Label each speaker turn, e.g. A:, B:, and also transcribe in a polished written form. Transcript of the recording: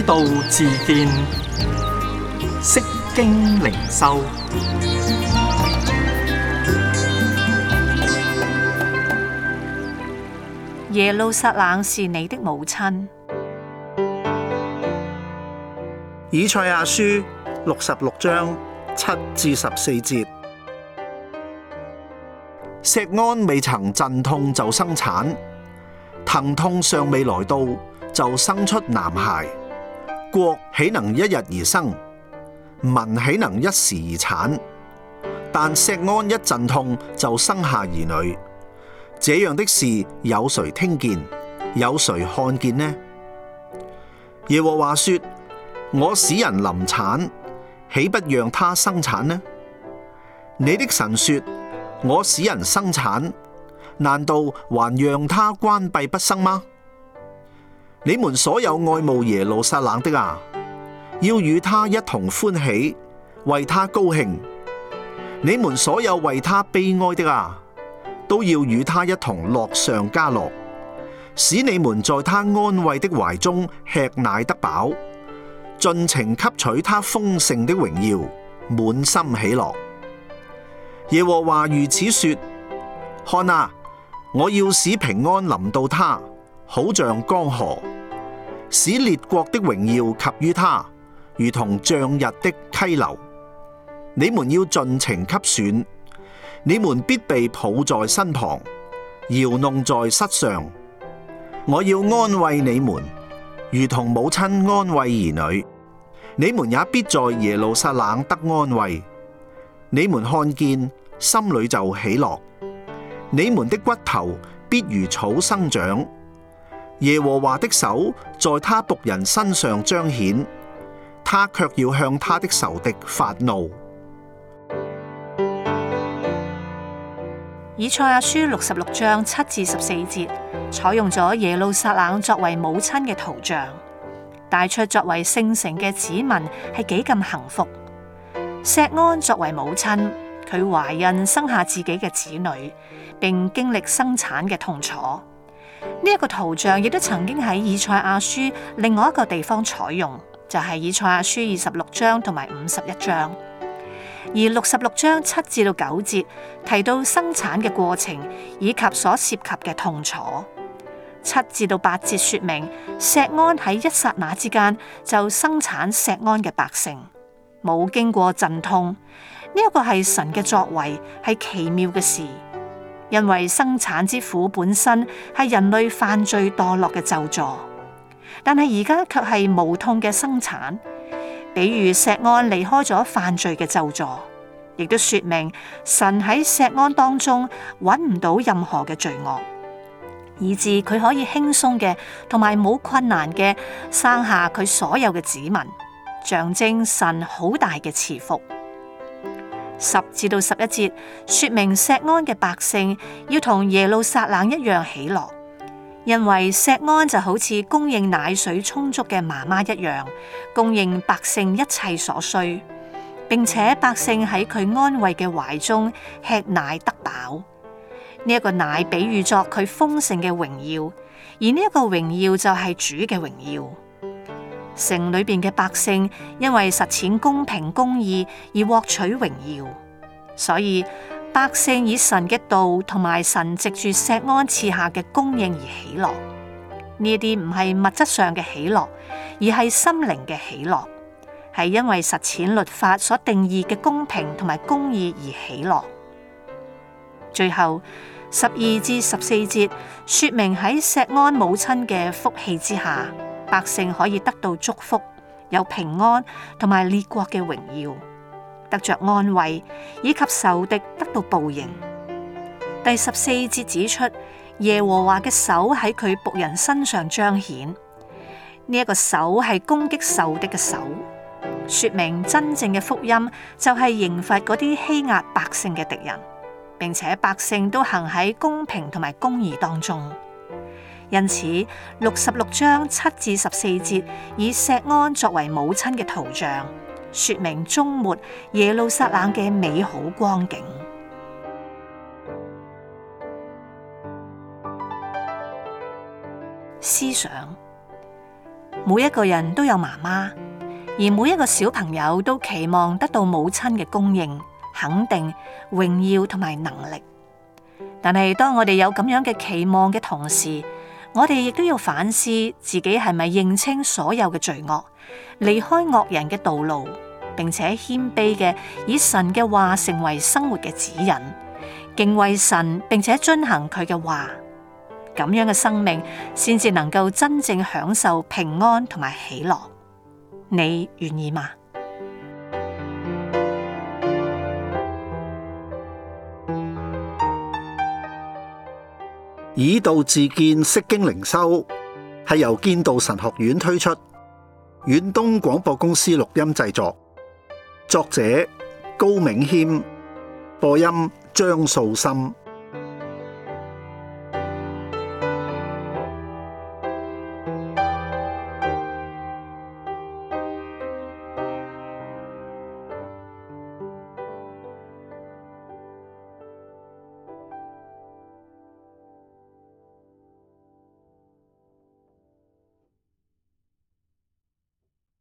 A: 道自見，釋經靈修。
B: 耶路撒冷是你的母親。
C: 以賽亞書66章7至14節。錫安未曾陣痛就生產，疼痛尚未來到就生出男孩。國豈能一日而生？民豈能一時而產？但錫安一陣痛就生下兒女。這樣的事有誰聽見？有誰看見呢？耶和華說：我使人臨產，豈不讓他生產呢？你的神說：我使人生產，難道還讓他關閉不生嗎？你們所有愛慕耶路撒冷的啊，要與他一同歡喜，為他高興；你們所有為他悲哀的啊，都要與他一同樂上加樂，使你們在他安慰的懷中吃奶得飽，盡情吸取他豐盛的榮耀，滿心喜樂。耶和華如此說：看啊，我要使平安臨到他，好像江河，使列國的榮耀及於他，如同漲溢的溪流。你們要盡情吸吮，你們必被抱在身旁，搖弄在膝上。我要安慰你們，如同母親安慰兒女。你們也必在耶路撒冷得安慰。你們看見，心裏就喜樂。你們的骨頭必如草生長。耶和華的手在他僕人身上彰顯，他卻要向他的仇敵發怒。
B: 以賽亞書66章7至14節，採用咗耶路撒冷作為母親嘅圖像，帶出作為聖城嘅子民係幾咁幸福。錫安作為母親，佢懷孕生下自己嘅子女，並經歷生產嘅痛楚。呢一個圖像亦都曾經喺以賽亞書另外一個地方採用，就係以賽亞書26章同埋51章。而66章7至到9節提到生產嘅過程以及所涉及嘅痛楚。7至到8節說明錫安喺一剎那之間就生產錫安嘅百姓，冇經過陣痛。呢一個係神嘅作為，係奇妙嘅事。因為生產之苦本身係人類犯罪墮落嘅咒詛，但係而家卻係無痛嘅生產。比喻錫安離開咗犯罪嘅咒詛，亦都說明神喺錫安當中揾唔到任何嘅罪惡，以致佢可以輕鬆嘅同埋冇困難嘅生下佢所有嘅子民，象徵神好大嘅賜福。10至到11節說明錫安嘅百姓要同耶路撒冷一樣喜樂。因為錫安就好似供應奶水充足嘅媽媽一樣，供應百姓一切所需，並且百姓喺佢安慰嘅懷中吃奶得飽。呢一個奶比喻作佢豐盛嘅榮耀，而呢一個榮耀就係主嘅榮耀。城裏邊嘅百姓因為實踐公平公義而獲取榮耀，所以百姓以神嘅道同埋神藉住錫安賜下嘅供應而喜樂。呢啲唔係物質上嘅喜樂，而係心靈嘅喜樂，係因為實踐律法所定義嘅公平同埋公義而喜樂。最後12至14節說明喺錫安母親嘅福氣之下，百姓可以得到祝福，有平安同埋列國嘅榮耀，得着安慰，以及仇敵得到報應。第14節指出耶和華嘅手喺佢僕人身上彰顯，呢一個手係攻擊仇敵嘅手，說明真正嘅福音就係刑罰嗰啲欺壓百姓嘅敵人，並且百姓都行喺公平同埋公義當中。因此66章7至14節以錫安作為母親嘅圖像，說明終末耶路撒冷嘅美好光景。思想每一個人都有媽媽，而每一個小朋友都期望得到母親嘅供應、肯定、榮耀同埋能力。但係當我哋有咁樣嘅期望嘅同時，我哋亦都要反思自己係咪認清所有嘅罪惡，離開惡人嘅道路，並且謙卑嘅以神嘅話成為生活嘅指引，敬畏神並且遵行佢嘅話。咁樣嘅生命先至能夠真正享受平安同埋喜樂。你願意嗎？
C: 以道自見，釋經靈修係由建道神學院推出，遠東廣播公司錄音製作，作者高銘謙，播音張素心。